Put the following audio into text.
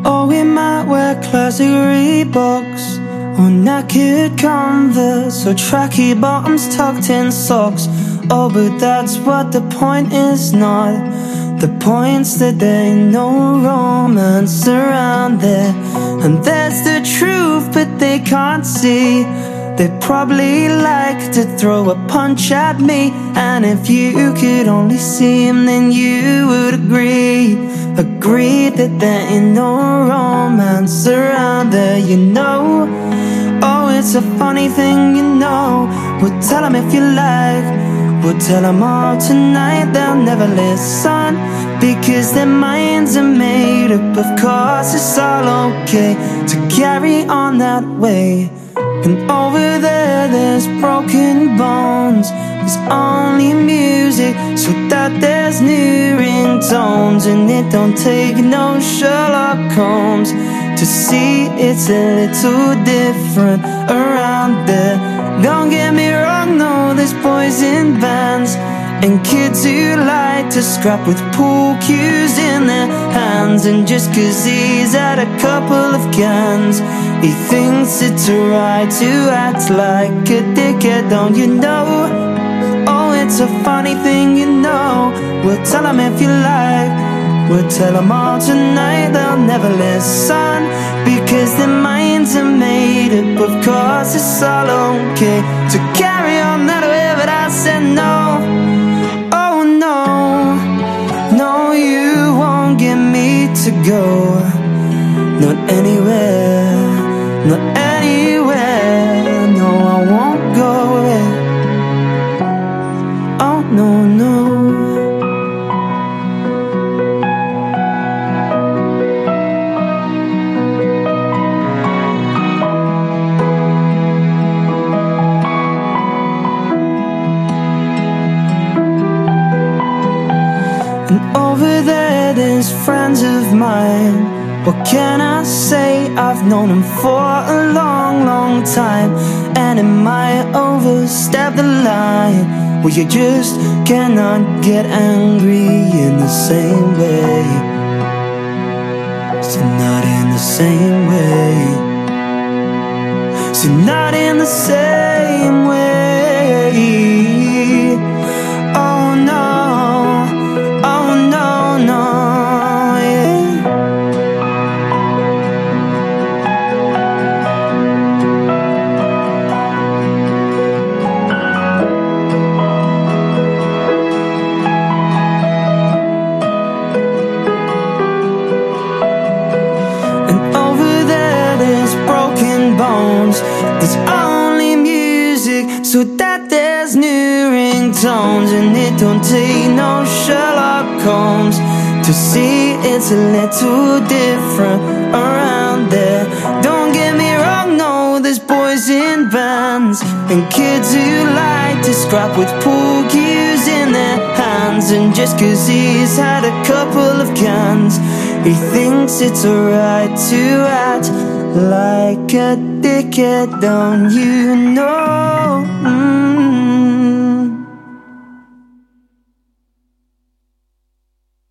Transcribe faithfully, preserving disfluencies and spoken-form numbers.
Or we might wear classic Reeboks, or knackered Converse, or tracky bottoms tucked in socks. Oh, but that's what the point is not. The point's that there ain't no romance around there. And there's the truth, but they can't see. They'd probably like to throw a punch at me. And if you could only see him, then you would agree. Agree that there ain't no romance around there, you know. Oh, it's a funny thing, you know. We'll tell them if you like. We'll tell them all tonight, they'll never listen, because their minds are made up. Of course it's all okay to carry on that way. And over there there's broken bones. There's only music, so that there's new ringtones. And it don't take no Sherlock Holmes to see it's a little different around there. Don't get me wrong, no, there's boys in bands and kids who like to scrap with pool cues in their hands. And just cause he's had a couple of cans, he thinks it's alright to act like a dickhead, don't you know? Oh, it's a funny thing, you know. We'll tell them if you like. We'll tell them all tonight, they'll never listen, because their minds are made up. Of course it's all okay to carry on that way, but I said no. Oh no, no, you won't get me to go. Not anywhere, not anywhere. No, I won't go away. Oh no, no. And over there there's friends of mine. What can I say? I've known them for a long, long time. And it might overstep the line where you just cannot get angry in the same way. So not in the same way. So not in the same way. Oh no, oh no, no, yeah. And over there there's broken bones. There's only music, so that there's new ringtones. And it don't take no Sherlock Holmes to see it's a little different around there. Don't get me wrong, no, there's boys in bands and kids who like to scrap with pool cues in their hands. And just cause he's had a couple of cans, he thinks it's alright to act like a dickhead, don't you know? Mm.